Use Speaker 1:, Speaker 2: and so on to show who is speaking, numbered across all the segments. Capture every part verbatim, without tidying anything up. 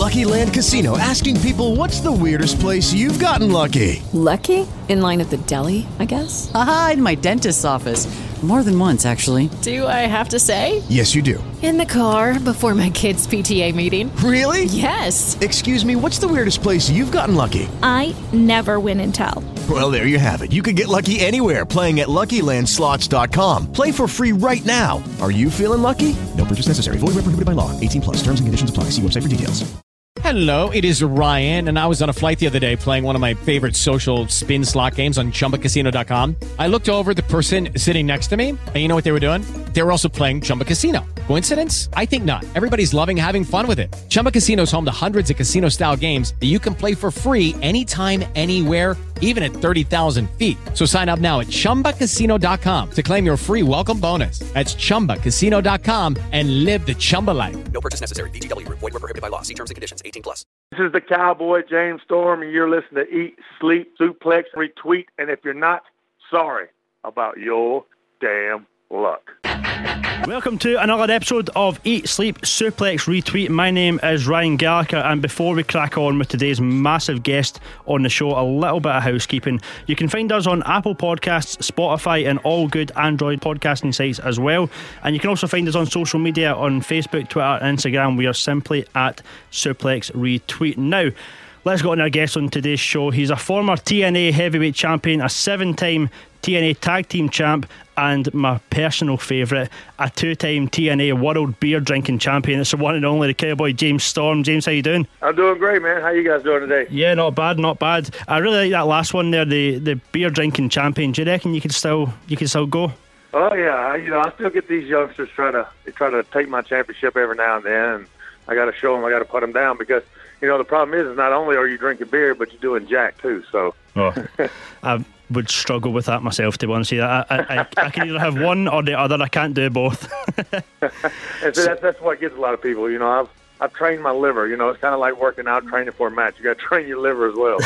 Speaker 1: Lucky Land Casino, asking people, what's the weirdest place you've gotten lucky?
Speaker 2: Lucky? In line at the deli, I guess?
Speaker 3: Aha, in my dentist's office. More than once, actually.
Speaker 2: Do I have to say?
Speaker 1: Yes, you do.
Speaker 2: In the car before my kids' P T A meeting.
Speaker 1: Really?
Speaker 2: Yes.
Speaker 1: Excuse me, what's the weirdest place you've gotten lucky?
Speaker 4: I never win and tell.
Speaker 1: Well, there you have it. You can get lucky anywhere, playing at Lucky Land Slots dot com. Play for free right now. Are you feeling lucky? No purchase necessary. Void where prohibited by law. eighteen plus. Terms and conditions apply. See website for details.
Speaker 5: Hello, it is Ryan, and I was on a flight the other day playing one of my favorite social spin slot games on Chumba Casino dot com. I looked over at the person sitting next to me, and you know what they were doing? They were also playing Chumba Casino. Coincidence? I think not. Everybody's loving having fun with it. Chumba Casino is home to hundreds of casino-style games that you can play for free anytime, anywhere, even at thirty thousand feet. So sign up now at Chumba Casino dot com to claim your free welcome bonus. That's Chumba Casino dot com and live the Chumba life.
Speaker 6: No purchase necessary. V G W. Void where prohibited by law. See terms and conditions. eighteen plus.
Speaker 7: This is the Cowboy, James Storm, and you're listening to Eat, Sleep, Suplex, Retweet. And if you're not, sorry about your damn luck.
Speaker 8: Welcome to another episode of Eat, Sleep, Suplex, Retweet. My name is Ryan Gallagher, and before we crack on with today's massive guest on the show, a little bit of housekeeping. You can find us on Apple Podcasts, Spotify, and all good Android podcasting sites as well. And you can also find us on social media on Facebook, Twitter, and Instagram. We are simply at Suplex Retweet. Now, let's go on our guest on today's show. He's a former T N A heavyweight champion, a seven-time T N A tag team champ, and my personal favourite, a two-time T N A world beer drinking champion. It's the one and only, the Cowboy, James Storm. James, how you doing?
Speaker 7: I'm doing great, man. How you guys doing today?
Speaker 8: Yeah, not bad, not bad. I really like that last one there, the the beer drinking champion. Do you reckon you could still you could still go?
Speaker 7: Oh yeah, I, you know I still get these youngsters trying to they try to take my championship every now and then, and I got to show them, I got to put them down because you know the problem is, is not only are you drinking beer, but you're doing jack too. So.
Speaker 8: Oh. I would struggle with that myself, to be honest with you. I, I, I, I can either have one or the other. I can't do both.
Speaker 7: And so that's, that's what gets a lot of people. You know, I've I've trained my liver. You know, it's kind of like working out, training for a match. You got to train your liver as well.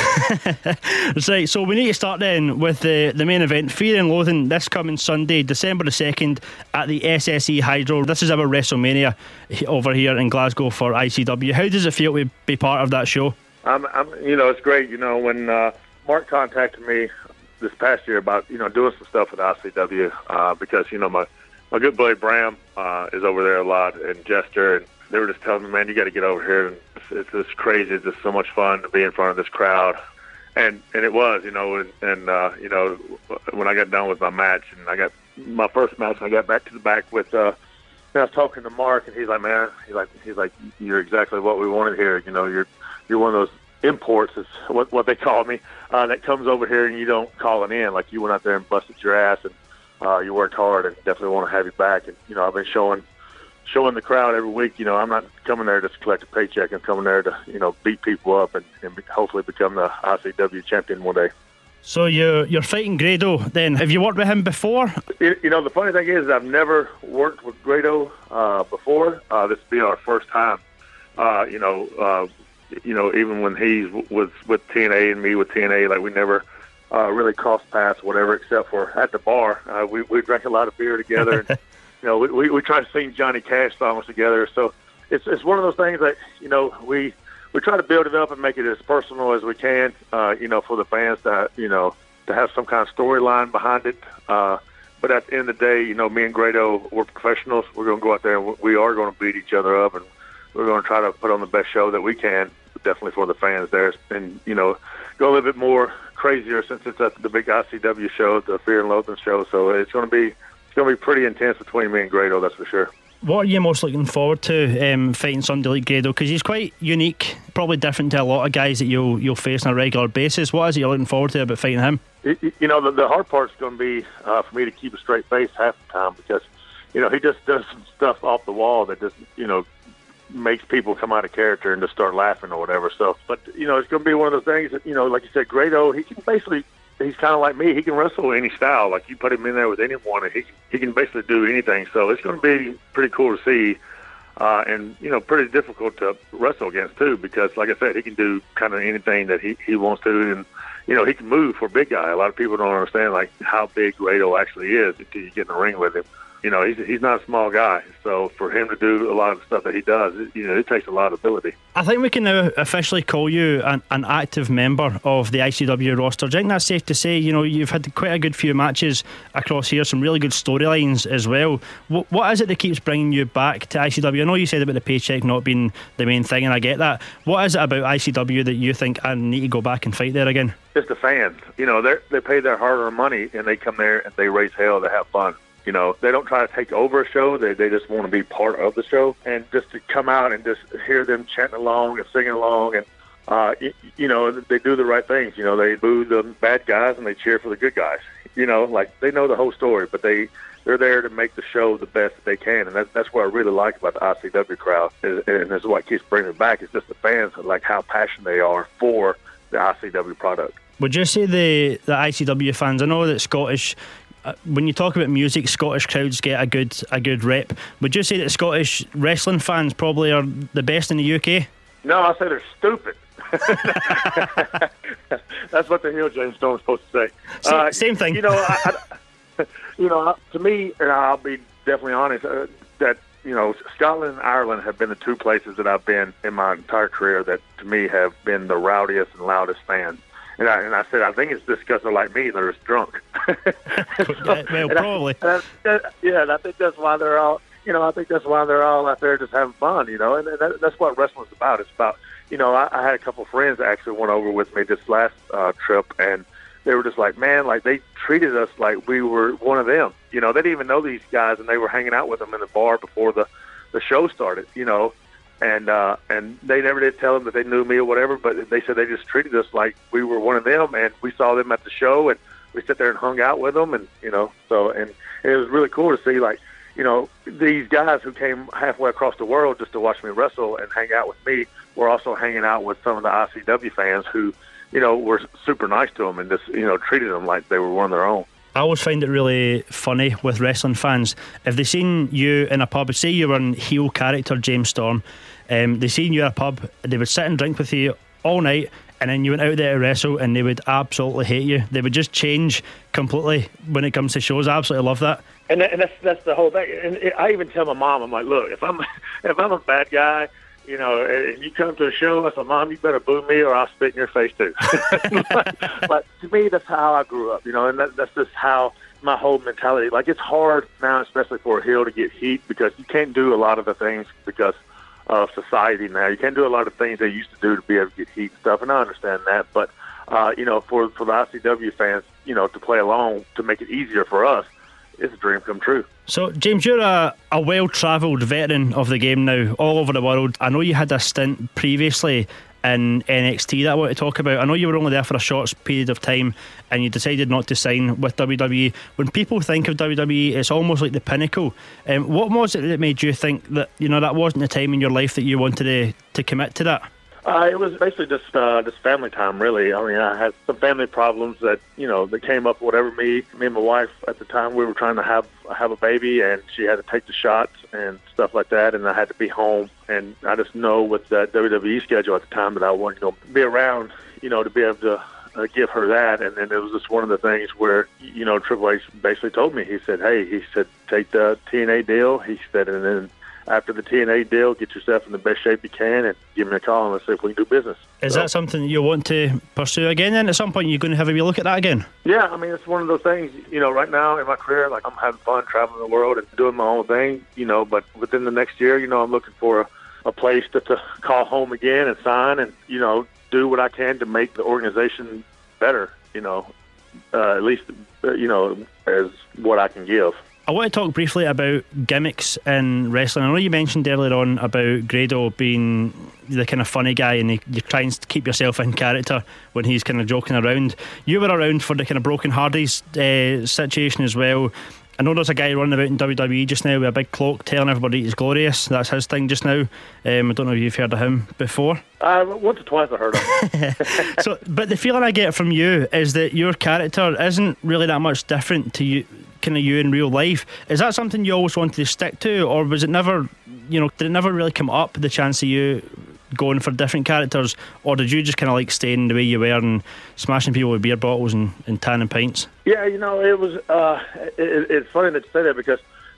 Speaker 8: That's right. So we need to start then with the, the main event, Fear and Loathing, this coming Sunday, December the second, at the S S E Hydro. This is our WrestleMania over here in Glasgow for I C W. How does it feel to be part of that show?
Speaker 7: I'm, I'm you know, it's great. You know, when uh, Mark contacted me this past year about, you know, doing some stuff with I C W uh, because, you know, my, my good buddy Bram uh, is over there a lot, and Jester, and they were just telling me, man, you got to get over here. And it's, it's just crazy. It's just so much fun to be in front of this crowd. And and it was, you know, and, and uh, you know, when I got done with my match, and I got my first match, and I got back to the back with, uh, and I was talking to Mark, and he's like, man, he's like, he's like, you're exactly what we wanted here. You know, you're you're one of those imports, is what what they call me, uh, that comes over here and you don't call it in. Like, you went out there and busted your ass, and uh, you worked hard, and definitely want to have you back. And you know, I've been showing showing the crowd every week. You know, I'm not coming there just to collect a paycheck. I'm coming there to, you know, beat people up and, and hopefully become the I C W champion one day.
Speaker 8: So you're you're fighting Grado then. Have you worked with him before?
Speaker 7: You, you know, the funny thing is, I've never worked with Grado uh, before. Uh, this will be our first time. Uh, you know. Uh, You know, even when he was with T N A and me with T N A, like, we never uh, really crossed paths, whatever, except for at the bar. Uh, we we drank a lot of beer together. And, you know, we, we we try to sing Johnny Cash songs together. So it's it's one of those things that, you know, we we try to build it up and make it as personal as we can. Uh, you know, for the fans to you know to have some kind of storyline behind it. Uh, but at the end of the day, you know, me and Grado, we're professionals. We're going to go out there and we are going to beat each other up, and we're going to try to put on the best show that we can, definitely for the fans there, and, you know, go a little bit more crazier since it's at the big I C W show, the Fear and Loathing show. So it's going to be it's going to be pretty intense between me and Grado, that's for sure.
Speaker 8: What are you most looking forward to um, fighting somebody like Grado? Because he's quite unique, probably different to a lot of guys that you'll you'll face on a regular basis. What is it you're looking forward to about fighting him?
Speaker 7: You, you know, the, the hard part's going to be uh, for me to keep a straight face half the time, because, you know, he just does some stuff off the wall that just, you know, makes people come out of character and just start laughing or whatever. So, but, you know, it's going to be one of those things that, you know, like you said, Grado, he can basically, he's kind of like me. He can wrestle any style. Like, you put him in there with anyone, and he he can basically do anything. So it's going to be pretty cool to see, uh, and, you know, pretty difficult to wrestle against, too, because, like I said, he can do kind of anything that he, he wants to, and, you know, he can move for a big guy. A lot of people don't understand, like, how big Grado actually is until you get in the ring with him. You know, he's he's not a small guy. So for him to do a lot of the stuff that he does, it, you know, it takes a lot of ability.
Speaker 8: I think we can now officially call you an, an active member of the I C W roster. Do you think that's safe to say? You know, you've had quite a good few matches across here, some really good storylines as well. What, what is it that keeps bringing you back to I C W? I know you said about the paycheck not being the main thing, and I get that. What is it about I C W that you think I need to go back and fight there again?
Speaker 7: Just the fans. You know, they they pay their hard-earned money, and they come there and they raise hell to have fun. You know, they don't try to take over a show. They they just want to be part of the show. And just to come out and just hear them chanting along and singing along, and, uh, you, you know, they do the right things. You know, they boo the bad guys and they cheer for the good guys. You know, like, they know the whole story, but they, they're there to make the show the best that they can. And that, that's what I really like about the I C W crowd. Is, and that's what keeps bringing it back. It's just the fans, like how passionate they are for the I C W product.
Speaker 8: Would you say the, the I C W fans, I know that Scottish... Uh, when you talk about music, Scottish crowds get a good a good rep. Would you say that Scottish wrestling fans probably are the best in the U K?
Speaker 7: No, I say they're stupid. That's what the heel James Storm's supposed to say.
Speaker 8: Same,
Speaker 7: uh,
Speaker 8: same thing.
Speaker 7: You know, I, I, you know, to me, and I'll be definitely honest, uh, that you know, Scotland and Ireland have been the two places that I've been in my entire career that, to me, have been the rowdiest and loudest fans. And I, and I said, I think it's just because they're like me, they're just drunk. so,
Speaker 8: yeah, well, probably.
Speaker 7: I, and I, yeah, and I think that's why they're all, you know, I think that's why they're all out there just having fun, you know, and, and that, that's what wrestling's about. It's about, you know, I, I had a couple of friends that actually went over with me this last uh, trip, and they were just like, man, like they treated us like we were one of them. You know, they didn't even know these guys, and they were hanging out with them in the bar before the, the show started, you know. And uh, and they never did tell them that they knew me or whatever, but they said they just treated us like we were one of them, and we saw them at the show, and we sat there and hung out with them, and you know, so and, and it was really cool to see, like, you know, these guys who came halfway across the world just to watch me wrestle and hang out with me were also hanging out with some of the I C W fans who, you know, were super nice to them and just, you know, treated them like they were one of their own.
Speaker 8: I always find it really funny with wrestling fans. If they seen you in a pub, say you were in heel character James Storm, um, they seen you at a pub, they would sit and drink with you all night, and then you went out there to wrestle and they would absolutely hate you. They would just change completely when it comes to shows. I absolutely love that.
Speaker 7: And, that, and that's that's the whole thing. And it, I even tell my mom, I'm like, look, if I'm if I'm a bad guy, you know, and you come to a show, I said, Mom, you better boo me or I'll spit in your face too. but, but to me, that's how I grew up, you know, and that, that's just how my whole mentality. Like, it's hard now, especially for a heel, to get heat because you can't do a lot of the things because of society now. You can't do a lot of things they used to do to be able to get heat and stuff, and I understand that. But, uh, you know, for, for the I C W fans, you know, to play along, to make it easier for us, it's a dream come true.
Speaker 8: So, James, you're a, a well-travelled veteran of the game now, all over the world. I know you had a stint previously in N X T that I want to talk about. I know you were only there for a short period of time and you decided not to sign with W W E. When people think of W W E, it's almost like the pinnacle. Um, what was it that made you think that, you know, that wasn't the time in your life that you wanted to, to commit to that?
Speaker 7: Uh, it was basically just uh, just family time, really. I mean, I had some family problems that, you know, that came up, whatever. Me, me and my wife at the time, we were trying to have have a baby, and she had to take the shots and stuff like that, and I had to be home. And I just know with that W W E schedule at the time that I wanted to, you know, be around, you know, to be able to uh, give her that. And then it was just one of the things where, you know, Triple H basically told me, he said, hey, he said, take the T N A deal. He said, and then after the T N A deal, get yourself in the best shape you can and give me a call and let's see if we can do business.
Speaker 8: Is
Speaker 7: so,
Speaker 8: that something that you want to pursue again then? At some point you're going to have a wee look at that again?
Speaker 7: Yeah, I mean, it's one of those things, you know, right now in my career, like, I'm having fun traveling the world and doing my own thing, you know, but within the next year, you know, I'm looking for a, a place to, to call home again and sign and, you know, do what I can to make the organization better, you know, uh, at least, uh, you know, as what I can give.
Speaker 8: I want to talk briefly about gimmicks in wrestling. I know you mentioned earlier on about Grado being the kind of funny guy and you try and keep yourself in character when he's kind of joking around. You were around for the kind of Broken Hardys uh, situation as well. I know there's a guy running about in W W E just now with a big cloak telling everybody he's glorious. That's his thing just now. Um, I don't know if you've heard of him before.
Speaker 7: Uh, once or twice I heard of him.
Speaker 8: So, but the feeling I get from you is that your character isn't really that much different to you, kind of you in real life. Is that something you always wanted to stick to, or was it never, you know, did it never really come up, the chance of you going for different characters, or did you just kind of like staying the way you were and smashing people with beer bottles and, and tanning pints?
Speaker 7: Yeah, you know, it was, uh, it, it's funny that you say that because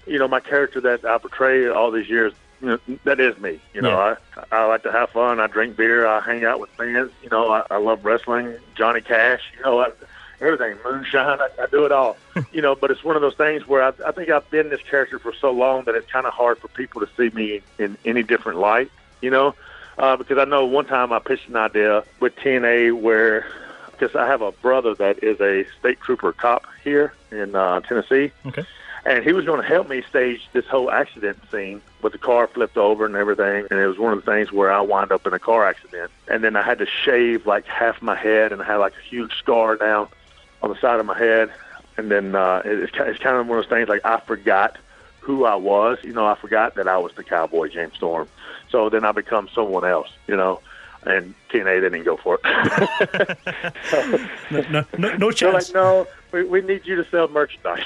Speaker 7: you know, my character that I portray all these years, you know, that is me. You know,
Speaker 8: Yeah.
Speaker 7: I I like to have fun. I drink beer. I hang out with fans. You know, I, I love wrestling. Johnny Cash. You know, I, everything. Moonshine. I, I do it all. You know, but it's one of those things where I, I think I've been this character for so long that it's kind of hard for people to see me in any different light. You know, uh, because I know one time I pitched an idea with T N A where, because I have a brother that is a state trooper cop here in uh, Tennessee.
Speaker 8: Okay.
Speaker 7: And he was going to help me stage this whole accident scene with the car flipped over and everything. And it was one of the things where I wound up in a car accident. And then I had to shave like half my head, and I had like a huge scar down on the side of my head. And then uh, it's, it's kind of one of those things like I forgot who I was. You know, I forgot that I was the Cowboy James Storm. So then I become someone else, you know. And T N A didn't go for it. so,
Speaker 8: No, no, no, no
Speaker 7: they're
Speaker 8: chance.
Speaker 7: like, no, we, we need you to sell merchandise.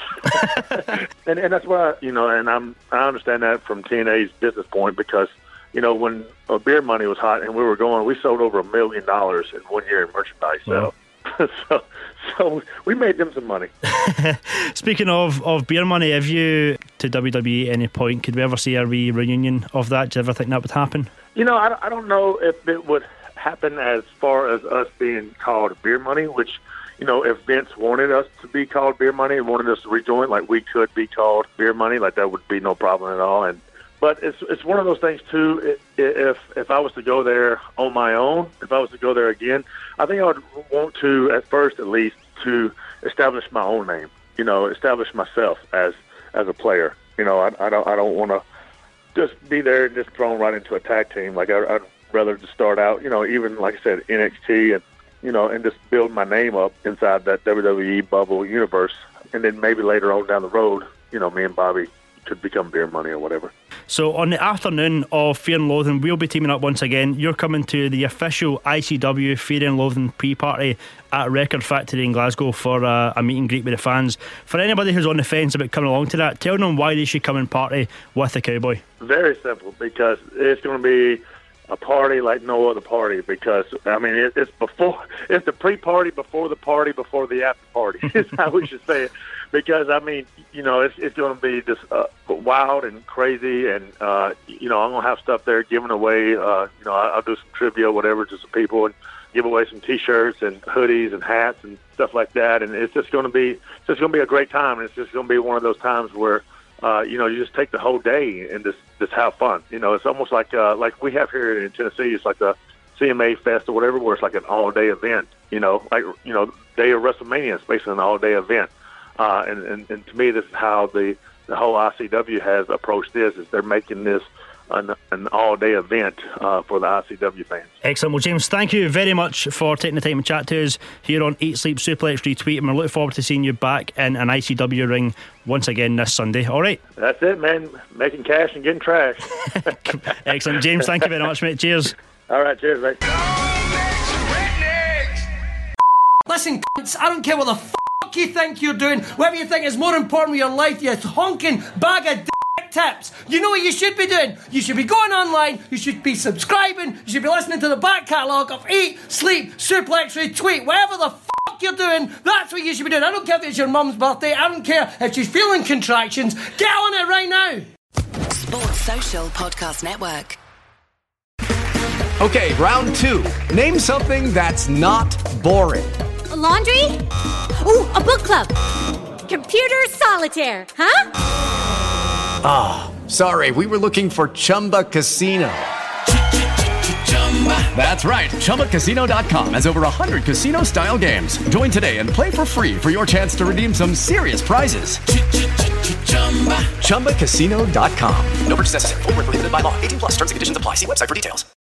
Speaker 7: and and that's why, you know, and I'm I understand that from T N A's business point, because, you know, when uh, beer money was hot and we were going, we sold over a million dollars in one year in merchandise.
Speaker 8: Wow.
Speaker 7: So, so so we made them some money.
Speaker 8: Speaking of, of beer money, have you, to W W E at any point, could we ever see a wee reunion of that? Do you ever think that would happen?
Speaker 7: You know, I, I don't know if it would happen as far as us being called beer money, which, you know, if Vince wanted us to be called beer money and wanted us to rejoin, like we could be called beer money, like that would be no problem at all. And but it's it's one of those things too. If if I was to go there on my own, if I was to go there again, I think I would want to, at first at least, to establish my own name. You know, establish myself as as a player. You know, I, I don't I don't want to just be there and just thrown right into a tag team. Like I, I'd rather just start out, you know, even like I said, N X T, and you know, and just build my name up inside that W W E bubble universe, and then maybe later on down the road, you know, me and Bobby could become beer money or whatever.
Speaker 8: So on the afternoon of Fear and Loathing, we'll be teaming up once again. You're coming to the official I C W Fear and Loathing pre-party at Record Factory in Glasgow for uh, a meet and greet with the fans. For anybody who's on the fence about coming along to that, tell them why they should come and party with the Cowboy.
Speaker 7: Very simple, because it's going to be a party like no other party. Because I mean, it, it's before, it's the pre-party before the party before the after party. Is how we should say it. Because I mean, you know, it's it's going to be just uh, wild and crazy, and uh, you know, I'm going to have stuff there giving away. Uh, you know, I'll do some trivia, whatever, to some people, and give away some T-shirts and hoodies and hats and stuff like that. And it's just going to be, it's just going to be a great time. And it's just going to be one of those times where, uh, you know, you just take the whole day and just just have fun. You know, it's almost like uh, like we have here in Tennessee. It's like the C M A Fest or whatever, where it's like an all-day event. You know, like you know, day of WrestleMania is basically an all-day event. Uh, and, and, and to me, this is how the, the whole I C W has approached this, is they're making this an, an all-day event uh, for the I C W fans.
Speaker 8: Excellent. Well, James, thank you very much for taking the time to chat to us here on Eat, Sleep, Suplex, Retweet, and we're looking forward to seeing you back in an I C W ring once again this Sunday. All right?
Speaker 7: That's it, man. Making cash and getting trash.
Speaker 8: Excellent. James, thank you very much, mate. Cheers.
Speaker 7: All right, cheers, mate.
Speaker 9: Listen, cunts, I don't care what the f*** you think you're doing, whatever you think is more important with your life, you honking bag of dick tips. You know what you should be doing? You should be going online, you should be subscribing, you should be listening to the back catalogue of Eat, Sleep, Suplex, Retweet, whatever the f*** you're doing, that's what you should be doing. I don't care if it's your mum's birthday, I don't care if she's feeling contractions, get on it right now.
Speaker 10: Sports Social Podcast Network.
Speaker 11: Okay, round two. Name something that's not boring.
Speaker 12: A laundry? Ooh, a book club. Computer solitaire, huh?
Speaker 11: Ah, oh, sorry, we were looking for Chumba Casino. That's right, Chumba Casino dot com has over one hundred casino-style games. Join today and play for free for your chance to redeem some serious prizes. Chumba Casino dot com.
Speaker 6: No purchase necessary. Void where prohibited by law. eighteen plus terms and conditions apply. See website for details.